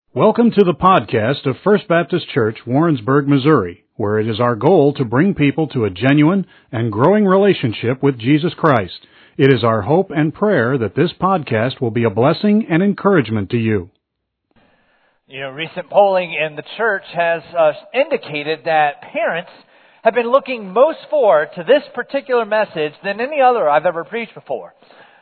Welcome to the podcast of First Baptist Church, Warrensburg, Missouri, where it is our goal to bring people to a genuine and growing relationship with Jesus Christ. It is our hope and prayer that this podcast will be a blessing and encouragement to you. Recent polling in the church has indicated that parents have been looking most forward to this particular message than any other I've ever preached before.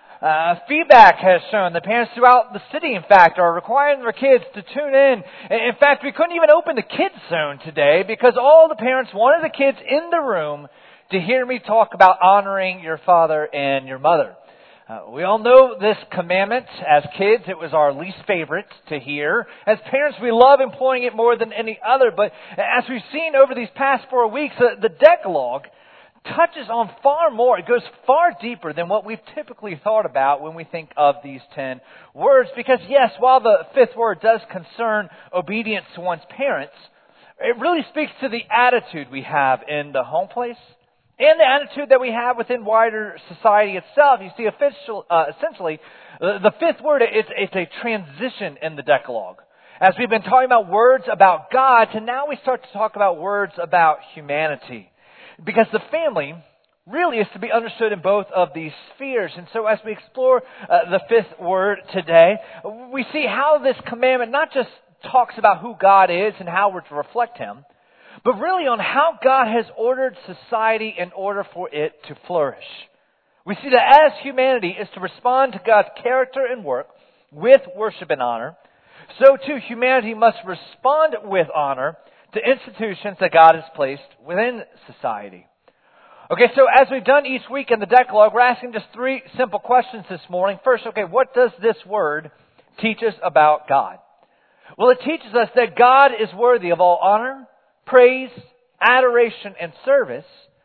Feedback has shown that parents throughout the city, in fact, are requiring their kids to tune in. In fact, we couldn't even open the kids zone today because all the parents wanted the kids in the room to hear me talk about honoring your father and your mother. We all know this commandment. As kids, it was our least favorite to hear. As parents, we love employing it more than any other. But as we've seen over these past 4 weeks, the Decalogue touches on far more. It goes far deeper than what we've typically thought about when we think of these 10 words. Because yes, while the fifth word does concern obedience to one's parents, it really speaks to the attitude we have in the home place and the attitude that we have within wider society itself. You see, essentially, the fifth word, it's a transition in the Decalogue. As we've been talking about words about God, to now we start to talk about words about humanity. Because the family really is to be understood in both of these spheres. And so as we explore the fifth word today, we see how this commandment not just talks about who God is and how we're to reflect Him, but really on how God has ordered society in order for it to flourish. We see that as humanity is to respond to God's character and work with worship and honor, so too humanity must respond with honor to institutions that God has placed within society. Okay, so as we've done each week in the Decalogue, we're asking just 3 simple questions this morning. First, what does this word teach us about God? Well, it teaches us that God is worthy of all honor, praise, adoration, and service.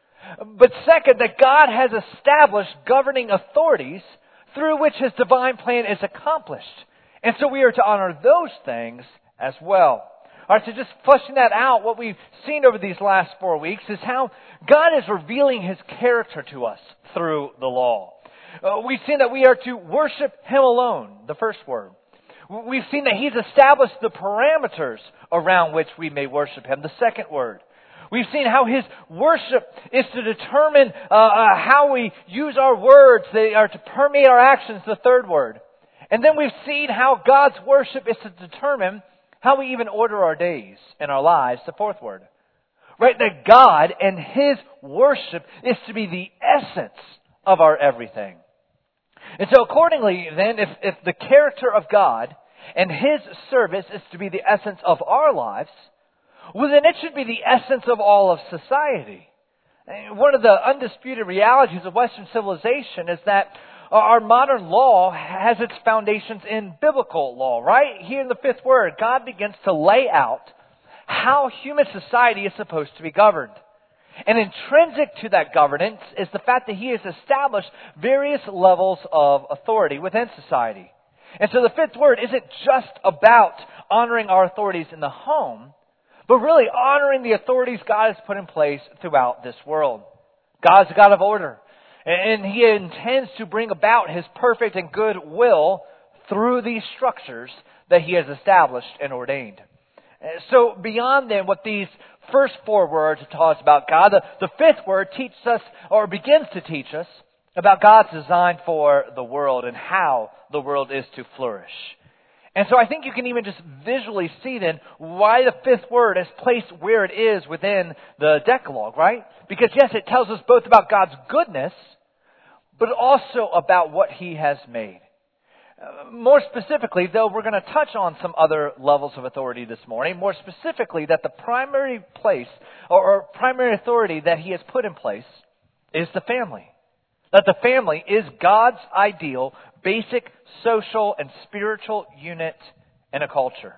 But second, that God has established governing authorities through which His divine plan is accomplished. And so we are to honor those things as well. All right, so just fleshing that out, what we've seen over these last 4 weeks is how God is revealing His character to us through the law. We've seen that we are to worship Him alone, the first word. We've seen that He's established the parameters around which we may worship Him, the second word. We've seen how His worship is to determine how we use our words. They are to permeate our actions, the third word. And then we've seen how God's worship is to determine how we even order our days and our lives, the fourth word. Right? That God and His worship is to be the essence of our everything. And so accordingly then, if the character of God and His service is to be the essence of our lives, well then it should be the essence of all of society. One of the undisputed realities of Western civilization is that our modern law has its foundations in biblical law, right? Here in the fifth word, God begins to lay out how human society is supposed to be governed. And intrinsic to that governance is the fact that He has established various levels of authority within society. And so the fifth word isn't just about honoring our authorities in the home, but really honoring the authorities God has put in place throughout this world. God's a God of order. And He intends to bring about His perfect and good will through these structures that He has established and ordained. So beyond then what these first 4 words taught us about God, the fifth word teaches us, or begins to teach us, about God's design for the world and how the world is to flourish. And so I think you can even just visually see then why the fifth word is placed where it is within the Decalogue, right? Because yes, it tells us both about God's goodness, but also about what He has made. More specifically, though, we're going to touch on some other levels of authority this morning. More specifically, that the primary place or primary authority that He has put in place is the family. That the family is God's ideal, basic social and spiritual unit in a culture.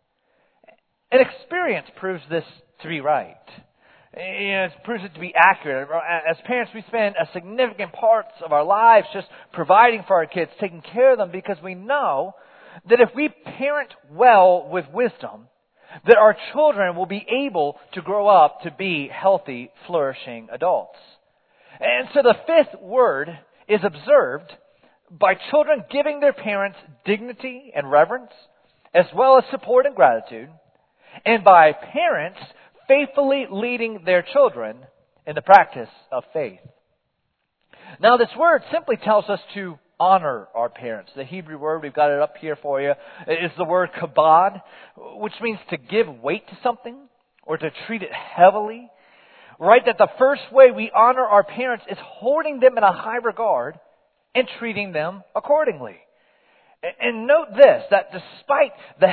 And experience proves this to be right. It proves it to be accurate. As parents, we spend a significant parts of our lives just providing for our kids, taking care of them, because we know that if we parent well with wisdom, that our children will be able to grow up to be healthy, flourishing adults. And so the fifth word is observed by children giving their parents dignity and reverence, as well as support and gratitude, and by parents faithfully leading their children in the practice of faith. Now, this word simply tells us to honor our parents. The Hebrew word, we've got it up here for you, is the word kabod, which means to give weight to something or to treat it heavily. Right? That the first way we honor our parents is holding them in a high regard and treating them accordingly. And note this, that despite the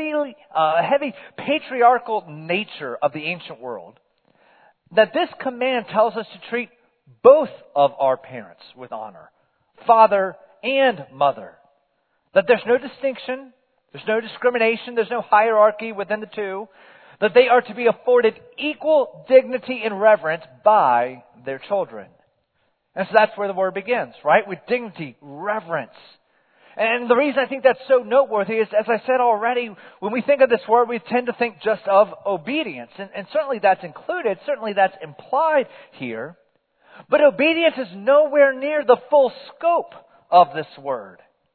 heavy patriarchal nature of the ancient world, that this command tells us to treat both of our parents with honor, father and mother. That there's no distinction, there's no discrimination, there's no hierarchy within the two. That they are to be afforded equal dignity and reverence by their children. And so that's where the word begins, right? With dignity, reverence. And the reason I think that's so noteworthy is, as I said already, when we think of this word, we tend to think just of obedience. And certainly that's included, certainly that's implied here. But obedience is nowhere near the full scope of this word.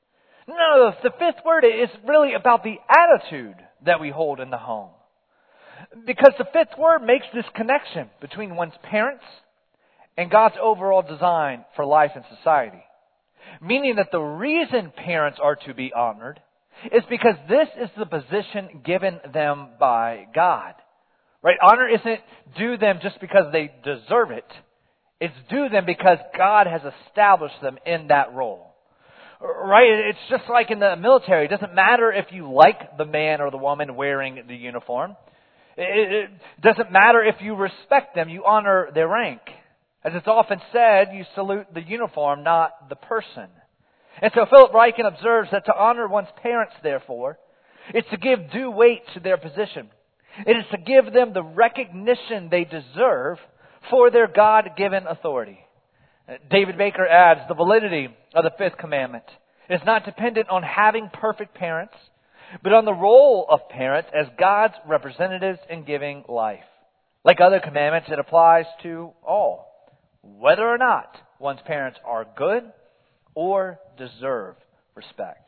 No, the fifth word is really about the attitude that we hold in the home. Because the fifth word makes this connection between one's parents and God's overall design for life and society. Meaning that the reason parents are to be honored is because this is the position given them by God. Right? Honor isn't due them just because they deserve it. It's due them because God has established them in that role. Right? It's just like in the military. It doesn't matter if you like the man or the woman wearing the uniform. It doesn't matter if you respect them, you honor their rank. As it's often said, you salute the uniform, not the person. And so Philip Ryken observes that to honor one's parents, therefore, is to give due weight to their position. It is to give them the recognition they deserve for their God-given authority. David Baker adds, the validity of the fifth commandment is not dependent on having perfect parents, but on the role of parents as God's representatives in giving life. Like other commandments, it applies to all, whether or not one's parents are good or deserve respect.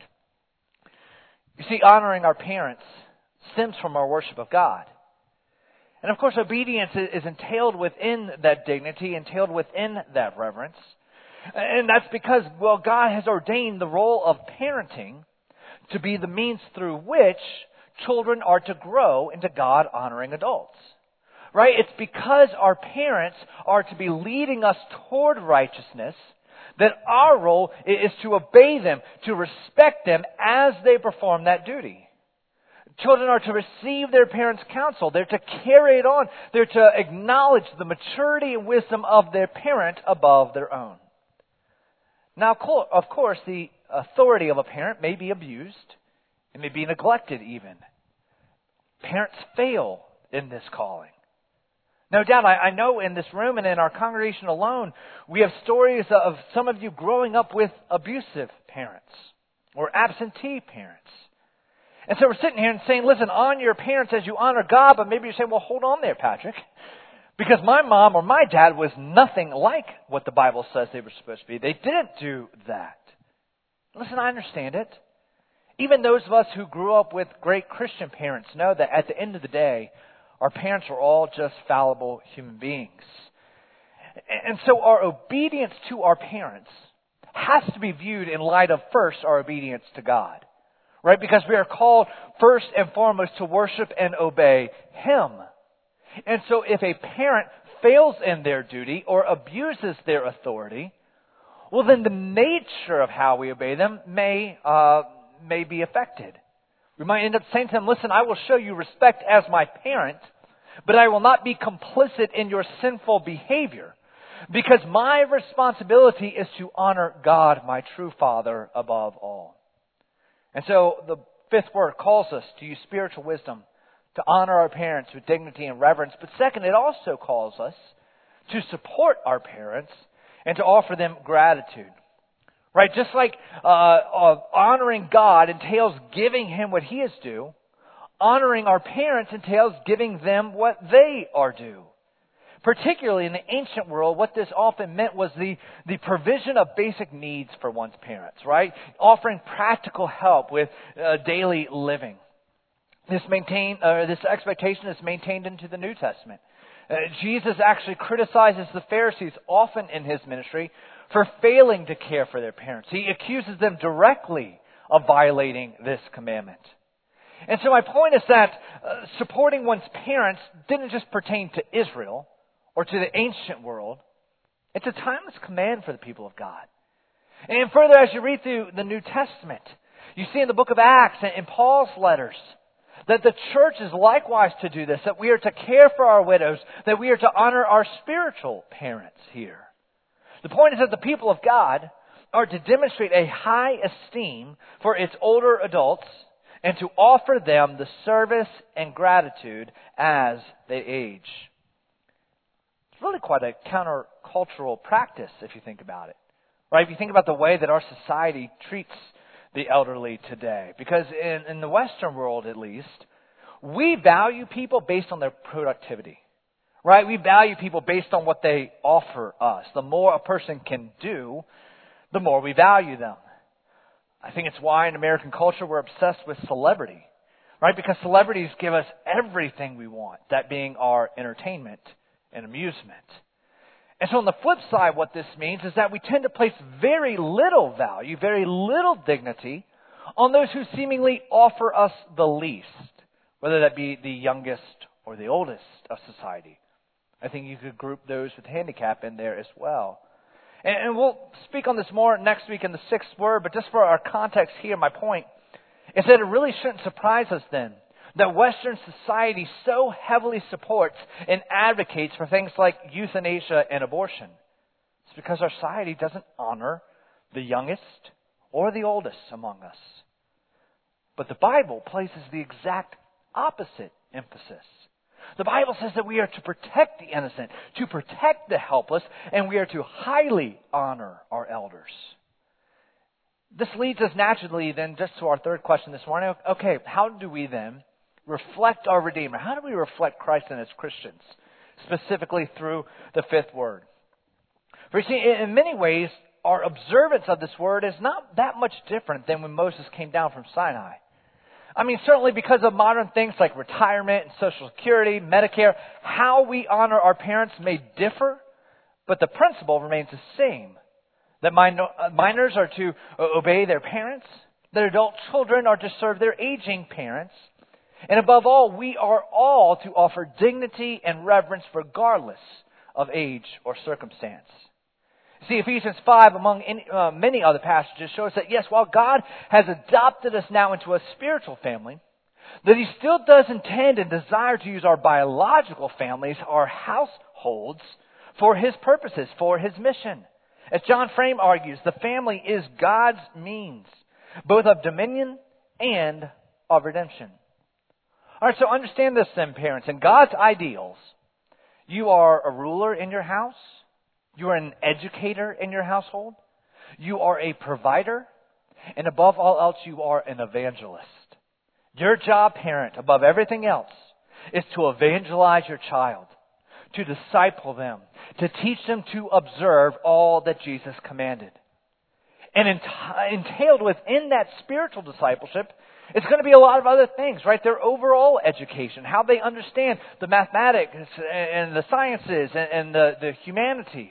You see, honoring our parents stems from our worship of God. And of course, obedience is entailed within that dignity, entailed within that reverence. And that's because, well, God has ordained the role of parenting to be the means through which children are to grow into God-honoring adults. Right? It's because our parents are to be leading us toward righteousness that our role is to obey them, to respect them as they perform that duty. Children are to receive their parents' counsel. They're to carry it on. They're to acknowledge the maturity and wisdom of their parent above their own. Now, of course, the authority of a parent may be abused. It may be neglected even. Parents fail in this calling. No doubt, I know in this room and in our congregation alone, we have stories of some of you growing up with abusive parents or absentee parents. And so we're sitting here and saying, listen, honor your parents as you honor God, but maybe you're saying, well, hold on there, Patrick. Because my mom or my dad was nothing like what the Bible says they were supposed to be. They didn't do that. Listen, I understand it. Even those of us who grew up with great Christian parents know that at the end of the day, our parents are all just fallible human beings. And so our obedience to our parents has to be viewed in light of first our obedience to God. Right? Because we are called first and foremost to worship and obey Him. And so if a parent fails in their duty or abuses their authority, well then the nature of how we obey them may be affected. We might end up saying to them, listen, I will show you respect as my parent, but I will not be complicit in your sinful behavior, because my responsibility is to honor God, my true Father, above all. And so the fifth word calls us to use spiritual wisdom to honor our parents with dignity and reverence. But second, it also calls us to support our parents and to offer them gratitude. Right? Just like honoring God entails giving Him what He is due, honoring our parents entails giving them what they are due. Particularly in the ancient world, what this often meant was the provision of basic needs for one's parents, right? Offering practical help with daily living. This expectation is maintained into the New Testament. Jesus actually criticizes the Pharisees often in his ministry for failing to care for their parents. He accuses them directly of violating this commandment. And so my point is that supporting one's parents didn't just pertain to Israel or to the ancient world. It's a timeless command for the people of God. And further, as you read through the New Testament, you see in the book of Acts and in Paul's letters that the church is likewise to do this, that we are to care for our widows, that we are to honor our spiritual parents here. The point is that the people of God are to demonstrate a high esteem for its older adults and to offer them the service and gratitude as they age. It's really quite a countercultural practice if you think about it. Right? If you think about the way that our society treats the elderly today. Because in the Western world, at least, we value people based on their productivity. Right? We value people based on what they offer us. The more a person can do, the more we value them. I think it's why in American culture we're obsessed with celebrity. Right? Because celebrities give us everything we want, that being our entertainment and amusement. And so on the flip side, what this means is that we tend to place very little value, very little dignity on those who seemingly offer us the least, whether that be the youngest or the oldest of society. I think you could group those with handicap in there as well. And we'll speak on this more next week in the sixth word, but just for our context here, my point is that it really shouldn't surprise us then that Western society so heavily supports and advocates for things like euthanasia and abortion. It's because our society doesn't honor the youngest or the oldest among us. But the Bible places the exact opposite emphasis. The Bible says that we are to protect the innocent, to protect the helpless, and we are to highly honor our elders. This leads us naturally then just to our third question this morning. Okay, how do we then reflect our Redeemer? How do we reflect Christ in as Christians, specifically through the fifth word? For you see, in many ways, our observance of this word is not that much different than when Moses came down from Sinai. I mean, certainly because of modern things like retirement and Social Security, Medicare, how we honor our parents may differ, but the principle remains the same. That minors are to obey their parents, that adult children are to serve their aging parents, and above all, we are all to offer dignity and reverence regardless of age or circumstance. See, Ephesians 5, among many other passages, shows that, yes, while God has adopted us now into a spiritual family, that He still does intend and desire to use our biological families, our households, for His purposes, for His mission. As John Frame argues, the family is God's means, both of dominion and of redemption. All right, so understand this then, parents. In God's ideals, you are a ruler in your house. You are an educator in your household. You are a provider. And above all else, you are an evangelist. Your job, parent, above everything else, is to evangelize your child, to disciple them, to teach them to observe all that Jesus commanded. And entailed within that spiritual discipleship, it's going to be a lot of other things, right? Their overall education, how they understand the mathematics and the sciences and the humanities.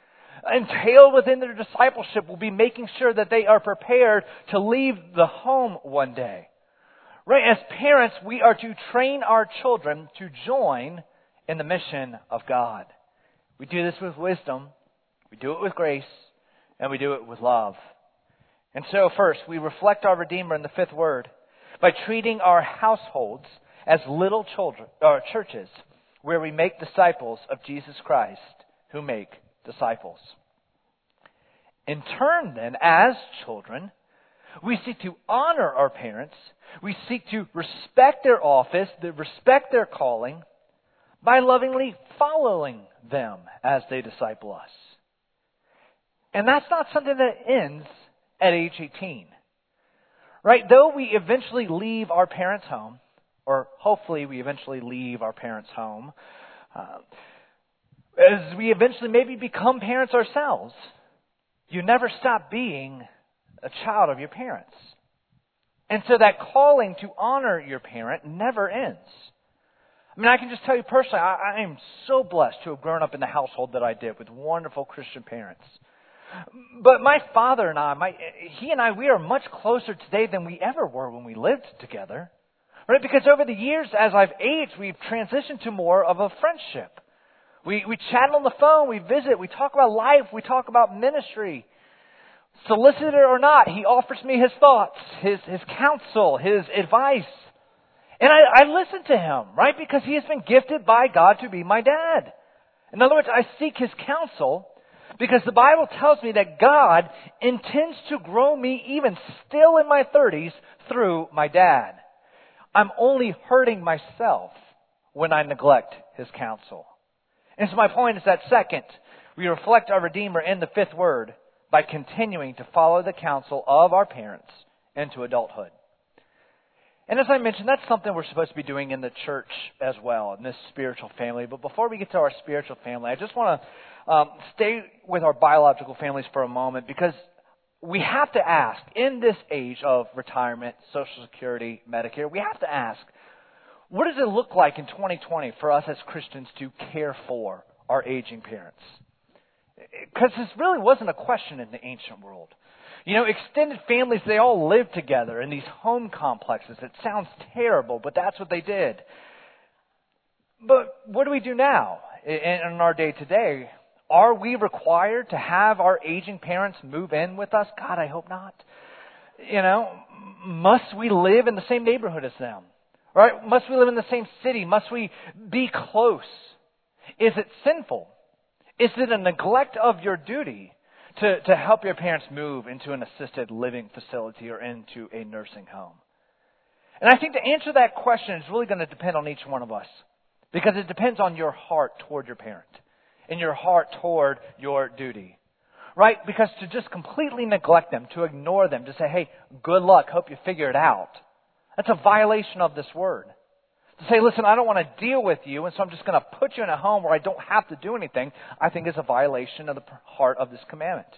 Entailed within their discipleship will be making sure that they are prepared to leave the home one day. Right? As parents, we are to train our children to join in the mission of God. We do this with wisdom, we do it with grace, and we do it with love. And so first, we reflect our Redeemer in the fifth word by treating our households as little children, or churches, where we make disciples of Jesus Christ, who make disciples. In turn, then, as children, we seek to honor our parents. We seek to respect their office, respect their calling, by lovingly following them as they disciple us. And that's not something that ends at age 18. Right? Though we eventually leave our parents' home, or hopefully we eventually leave our parents' home, as we eventually maybe become parents ourselves, you never stop being a child of your parents. And so that calling to honor your parent never ends. I mean, I can just tell you personally, I am so blessed to have grown up in the household that I did with wonderful Christian parents. But my father and I, we are much closer today than we ever were when we lived together. Right? Because over the years, as I've aged, we've transitioned to more of a friendship. We chat on the phone, we visit, we talk about life, we talk about ministry. Solicited or not, he offers me his thoughts, his counsel, his advice. And I listen to him, right? Because he has been gifted by God to be my dad. In other words, I seek his counsel because the Bible tells me that God intends to grow me even still in my 30s through my dad. I'm only hurting myself when I neglect his counsel. And so my point is that second, we reflect our Redeemer in the fifth word by continuing to follow the counsel of our parents into adulthood. And as I mentioned, that's something we're supposed to be doing in the church as well, in this spiritual family. But before we get to our spiritual family, I just want to stay with our biological families for a moment, because we have to ask, in this age of retirement, Social Security, Medicare, we have to ask, what does it look like in 2020 for us as Christians to care for our aging parents? Because this really wasn't a question in the ancient world. You know, extended families, they all lived together in these home complexes. It sounds terrible, but that's what they did. But what do we do now in our day today? Are we required to have our aging parents move in with us? God, I hope not. You know, must we live in the same neighborhood as them? Right? Must we live in the same city? Must we be close? Is it sinful? Is it a neglect of your duty to help your parents move into an assisted living facility or into a nursing home? And I think to answer that question is really going to depend on each one of us, because it depends on your heart toward your parent and your heart toward your duty. Right? Because to just completely neglect them, to ignore them, to say, hey, good luck, hope you figure it out, that's a violation of this word. To say, listen, I don't want to deal with you, and so I'm just going to put you in a home where I don't have to do anything, I think is a violation of the heart of this commandment.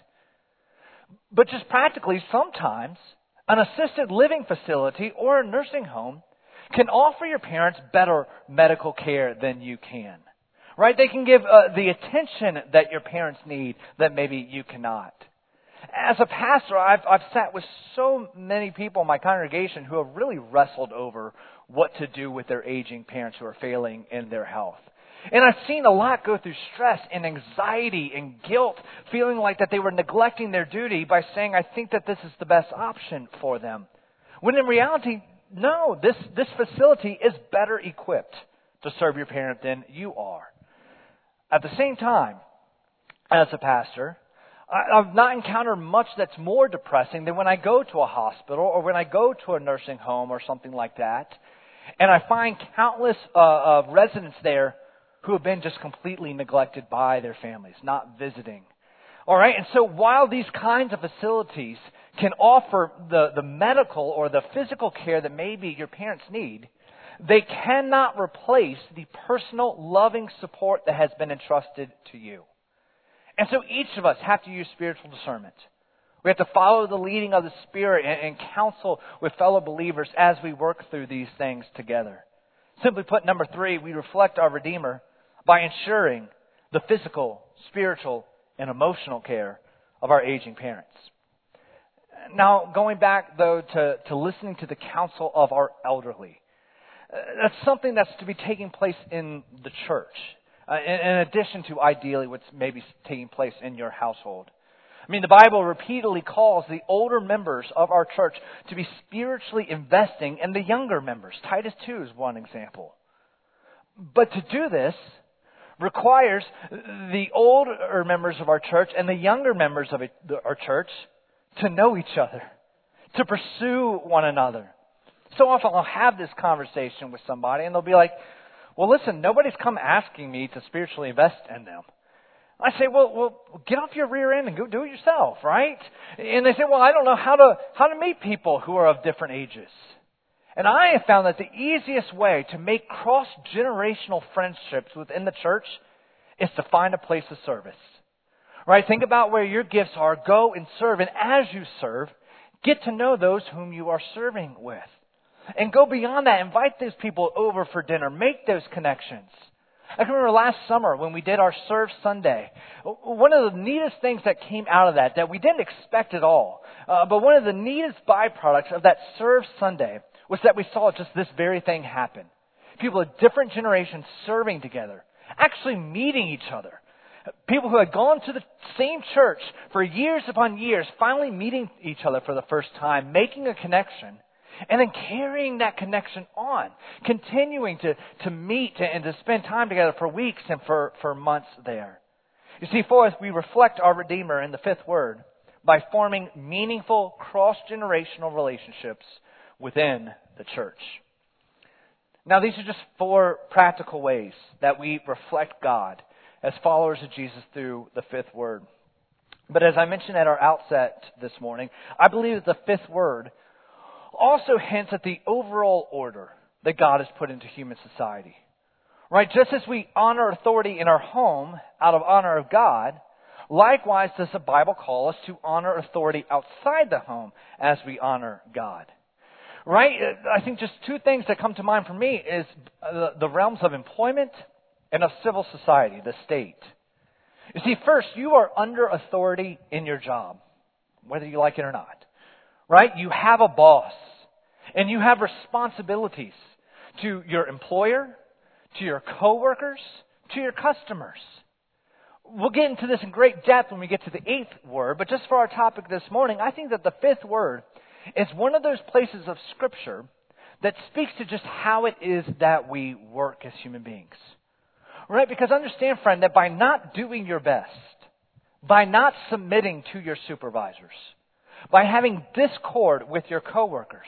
But just practically, sometimes an assisted living facility or a nursing home can offer your parents better medical care than you can. Right? They can give the attention that your parents need that maybe you cannot. As a pastor, I've sat with so many people in my congregation who have really wrestled over what to do with their aging parents who are failing in their health. And I've seen a lot go through stress and anxiety and guilt, feeling like that they were neglecting their duty by saying, I think that this is the best option for them. When in reality, no, this facility is better equipped to serve your parent than you are. At the same time, as a pastor, I've not encountered much that's more depressing than when I go to a hospital or when I go to a nursing home or something like that, and I find countless residents there who have been just completely neglected by their families, not visiting. All right, and so while these kinds of facilities can offer the medical or the physical care that maybe your parents need, they cannot replace the personal, loving support that has been entrusted to you. And so each of us have to use spiritual discernment. We have to follow the leading of the Spirit and counsel with fellow believers as we work through these things together. Simply put, number 3, we reflect our Redeemer by ensuring the physical, spiritual, and emotional care of our aging parents. Now, going back, though, to listening to the counsel of our elderly, that's something that's to be taking place in the church, in addition to ideally what's maybe taking place in your household. I mean, the Bible repeatedly calls the older members of our church to be spiritually investing in the younger members. Titus 2 is one example. But to do this requires the older members of our church and the younger members of our church to know each other, to pursue one another. So often I'll have this conversation with somebody and they'll be like, well, listen, nobody's come asking me to spiritually invest in them. I say, well, get off your rear end and go do it yourself, right? And they say, well, I don't know how to meet people who are of different ages. And I have found that the easiest way to make cross-generational friendships within the church is to find a place of service. Right? Think about where your gifts are. Go and serve. And as you serve, Get to know those whom you are serving with. And go beyond that. Invite those people over for dinner. Make those connections. I can remember last summer when we did our Serve Sunday. One of the neatest things that came out of that we didn't expect at all, but one of the neatest byproducts of that Serve Sunday was that we saw just this very thing happen. People of different generations serving together, actually meeting each other. People who had gone to the same church for years upon years, finally meeting each other for the first time, making a connection, and then carrying that connection on, continuing to meet and to spend time together for weeks and for months there. You see, fourth, we reflect our Redeemer in the fifth word by forming meaningful cross-generational relationships within the church. Now, these are just 4 practical ways that we reflect God as followers of Jesus through the fifth word. But as I mentioned at our outset this morning, I believe that the fifth word also hints at the overall order that God has put into human society. Right? Just as we honor authority in our home out of honor of God, likewise does the Bible call us to honor authority outside the home as we honor God. Right? I think just 2 things that come to mind for me is the realms of employment and of civil society, the state. You see, first, you are under authority in your job, whether you like it or not. Right? You have a boss, and you have responsibilities to your employer, to your coworkers, to your customers. We'll get into this in great depth when we get to the 8th word, but just for our topic this morning, I think that the 5th word is one of those places of Scripture that speaks to just how it is that we work as human beings. Right? Because understand, friend, that by not doing your best, by not submitting to your supervisors, by having discord with your coworkers,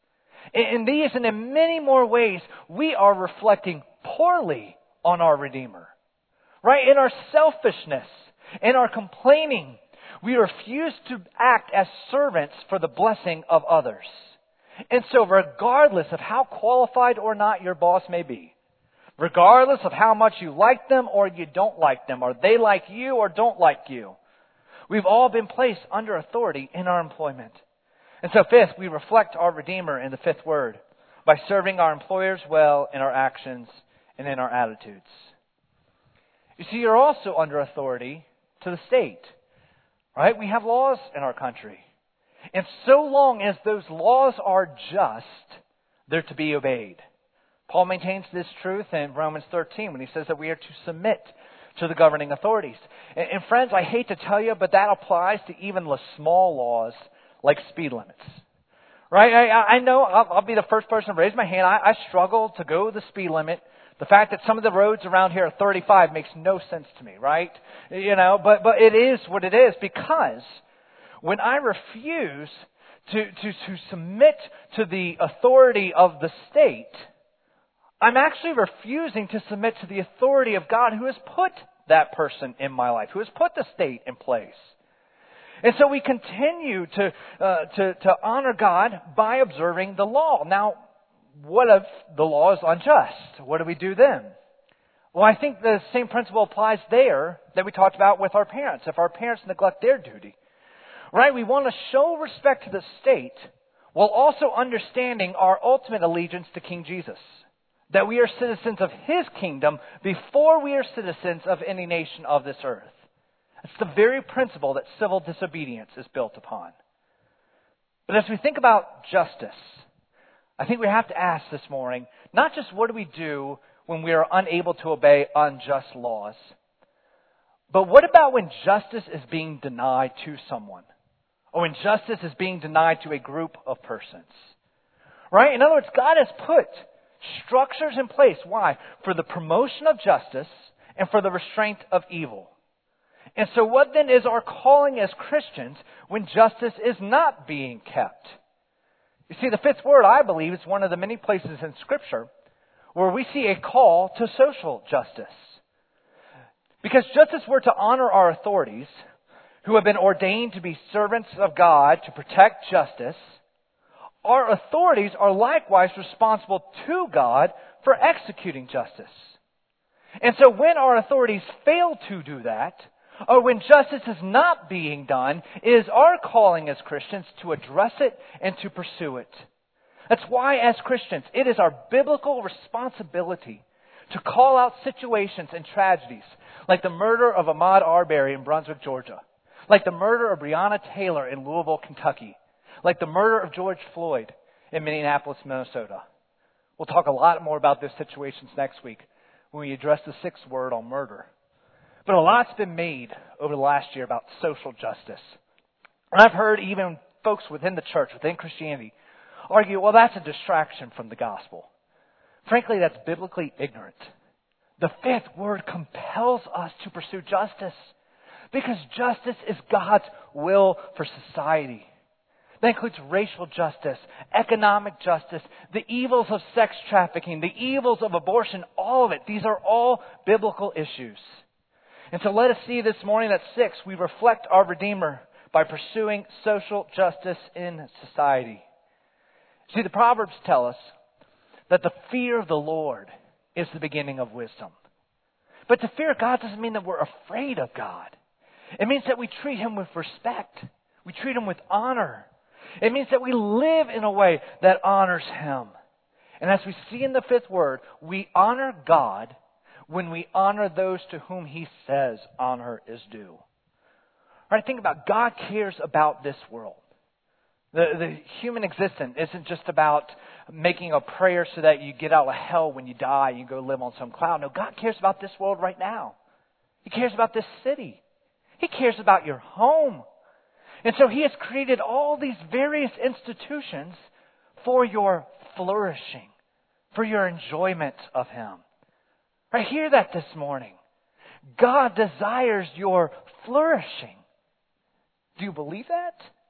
in these and in many more ways, we are reflecting poorly on our Redeemer. Right? In our selfishness, in our complaining, we refuse to act as servants for the blessing of others. And so regardless of how qualified or not your boss may be, regardless of how much you like them or you don't like them, or they like you or don't like you, we've all been placed under authority in our employment. And so fifth, we reflect our Redeemer in the fifth word by serving our employers well in our actions and in our attitudes. You see, you're also under authority to the state. Right? We have laws in our country. And so long as those laws are just, they're to be obeyed. Paul maintains this truth in Romans 13 when he says that we are to submit to the governing authorities. And friends, I hate to tell you, but that applies to even the small laws like speed limits. Right? I know I'll be the first person to raise my hand. I struggle to go the speed limit. The fact that some of the roads around here are 35 makes no sense to me, right? You know, but it is what it is, because when I refuse to submit to the authority of the state, I'm actually refusing to submit to the authority of God who has put that person in my life, who has put the state in place. And so we continue to honor God by observing the law. Now, what if the law is unjust? What do we do then? Well, I think the same principle applies there that we talked about with our parents. If our parents neglect their duty, right? We want to show respect to the state while also understanding our ultimate allegiance to King Jesus. That we are citizens of His kingdom before we are citizens of any nation of this earth. It's the very principle that civil disobedience is built upon. But as we think about justice, I think we have to ask this morning, not just what do we do when we are unable to obey unjust laws, but what about when justice is being denied to someone? Or when justice is being denied to a group of persons? Right? In other words, God has put structures in place. Why? For the promotion of justice and for the restraint of evil. And so what then is our calling as Christians when justice is not being kept? You see, the fifth word, I believe, is one of the many places in Scripture where we see a call to social justice. Because just as we're to honor our authorities, who have been ordained to be servants of God to protect justice, our authorities are likewise responsible to God for executing justice. And so when our authorities fail to do that, or when justice is not being done, it is our calling as Christians to address it and to pursue it. That's why, as Christians, it is our biblical responsibility to call out situations and tragedies like the murder of Ahmaud Arbery in Brunswick, Georgia, like the murder of Breonna Taylor in Louisville, Kentucky, like the murder of George Floyd in Minneapolis, Minnesota. We'll talk a lot more about those situations next week when we address the sixth word on murder. But a lot's been made over the last year about social justice. And I've heard even folks within the church, within Christianity, argue, well, that's a distraction from the gospel. Frankly, that's biblically ignorant. The fifth word compels us to pursue justice because justice is God's will for society. That includes racial justice, economic justice, the evils of sex trafficking, the evils of abortion, all of it. These are all biblical issues. And so let us see this morning at 6, we reflect our Redeemer by pursuing social justice in society. See, the Proverbs tell us that the fear of the Lord is the beginning of wisdom. But to fear God doesn't mean that we're afraid of God. It means that we treat Him with respect. We treat Him with honor. It means that we live in a way that honors Him. And as we see in the fifth word, we honor God when we honor those to whom He says honor is due. All right, think about it. God cares about this world. The human existence isn't just about making a prayer so that you get out of hell when you die and you go live on some cloud. No, God cares about this world right now. He cares about this city. He cares about your home. And so He has created all these various institutions for your flourishing, for your enjoyment of Him. Right, hear that this morning. God desires your flourishing. Do you believe that?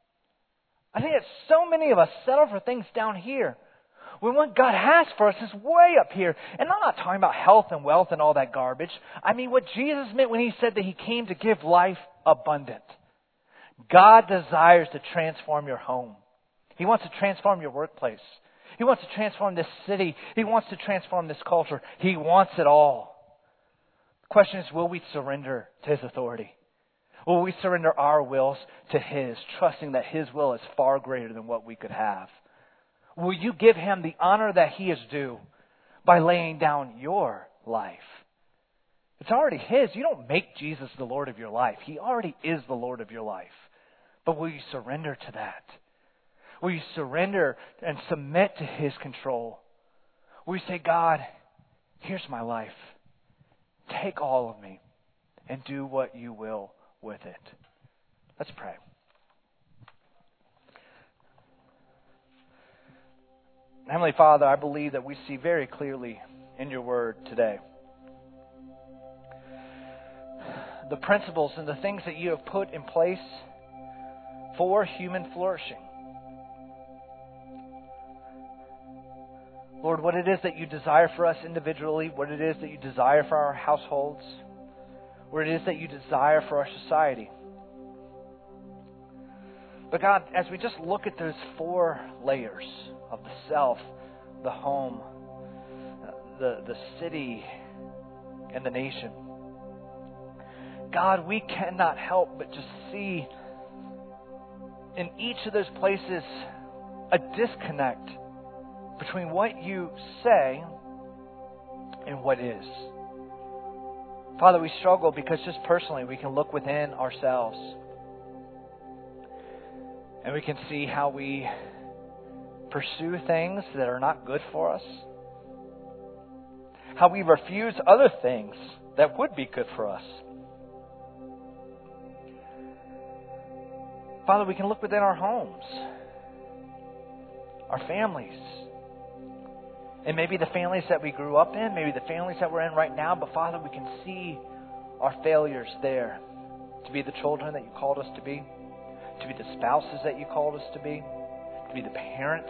I think that so many of us settle for things down here when what God has for us is way up here. And I'm not talking about health and wealth and all that garbage. I mean what Jesus meant when He said that He came to give life abundant. God desires to transform your home. He wants to transform your workplace. He wants to transform this city. He wants to transform this culture. He wants it all. The question is, will we surrender to His authority? Will we surrender our wills to His, trusting that His will is far greater than what we could have? Will you give Him the honor that He is due by laying down your life? It's already His. You don't make Jesus the Lord of your life. He already is the Lord of your life. But will you surrender to that? Will you surrender and submit to His control? Will you say, God, here's my life. Take all of me and do what you will with it. Let's pray. Heavenly Father, I believe that we see very clearly in your word today the principles and the things that you have put in place for human flourishing. Lord, what it is that you desire for us individually, what it is that you desire for our households, what it is that you desire for our society. But God, as we just look at those 4 layers of the self, the home, the city, and the nation, God, we cannot help but just see in each of those places a disconnect between what you say and what is. Father, we struggle because just personally we can look within ourselves and we can see how we pursue things that are not good for us, how we refuse other things that would be good for us. Father, we can look within our homes, our families, and maybe the families that we grew up in, maybe the families that we're in right now, but Father, we can see our failures there to be the children that you called us to be the spouses that you called us to be the parents.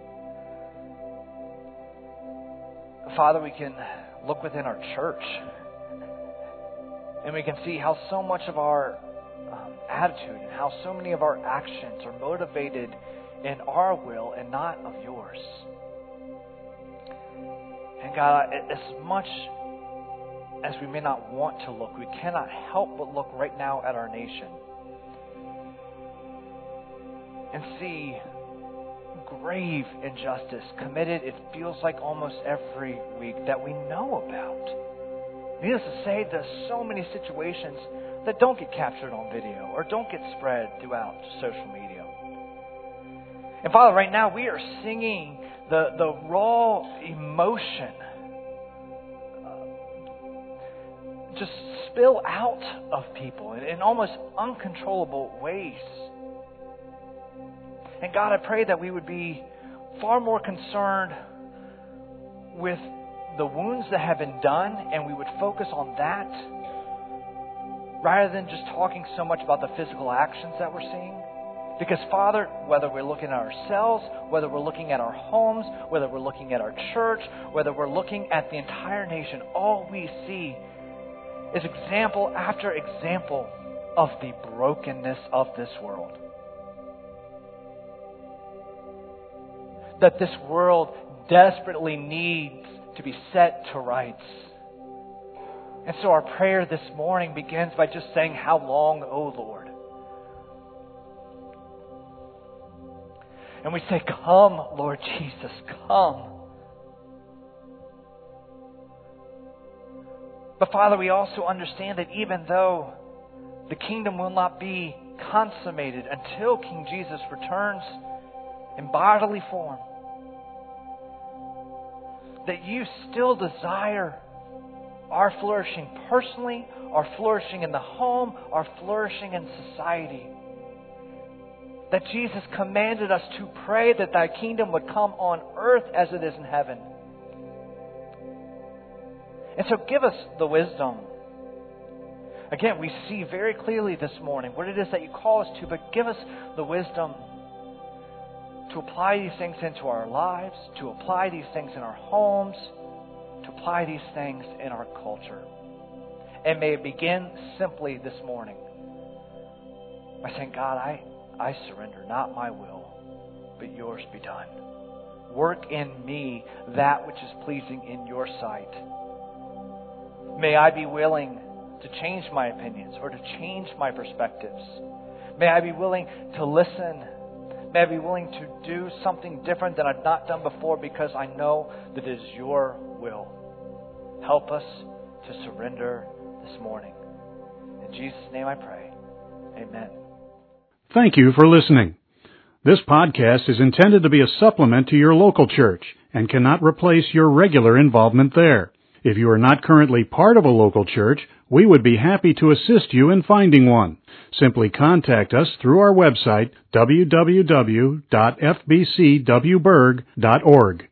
Father, we can look within our church and we can see how so much of our attitude and how so many of our actions are motivated in our will and not of yours. And God, as much as we may not want to look, we cannot help but look right now at our nation and see grave injustice committed, it feels like almost every week, that we know about. Needless to say, there's so many situations that don't get captured on video or don't get spread throughout social media. And Father, right now we are singing the raw emotion just spill out of people in almost uncontrollable ways. And God, I pray that we would be far more concerned with the wounds that have been done, and we would focus on that rather than just talking so much about the physical actions that we're seeing. Because Father, whether we're looking at ourselves, whether we're looking at our homes, whether we're looking at our church, whether we're looking at the entire nation, all we see is example after example of the brokenness of this world. That this world desperately needs to be set to rights. And so our prayer this morning begins by just saying, "How long, O Lord?" And we say, "Come, Lord Jesus, come." But Father, we also understand that even though the kingdom will not be consummated until King Jesus returns in bodily form, that you still desire our flourishing personally, our flourishing in the home, our flourishing in society. That Jesus commanded us to pray that thy kingdom would come on earth as it is in heaven. And so give us the wisdom. Again, we see very clearly this morning what it is that you call us to, but give us the wisdom to apply these things into our lives, to apply these things in our homes, to apply these things in our culture. And may it begin simply this morning by saying, "God, I surrender, not my will, but yours be done. Work in me that which is pleasing in your sight." May I be willing to change my opinions or to change my perspectives. May I be willing to listen. May I be willing to do something different than I've not done before because I know that it is your will. Help us to surrender this morning. In Jesus' name I pray. Amen. Thank you for listening. This podcast is intended to be a supplement to your local church and cannot replace your regular involvement there. If you are not currently part of a local church, we would be happy to assist you in finding one. Simply contact us through our website, www.fbcwburg.org.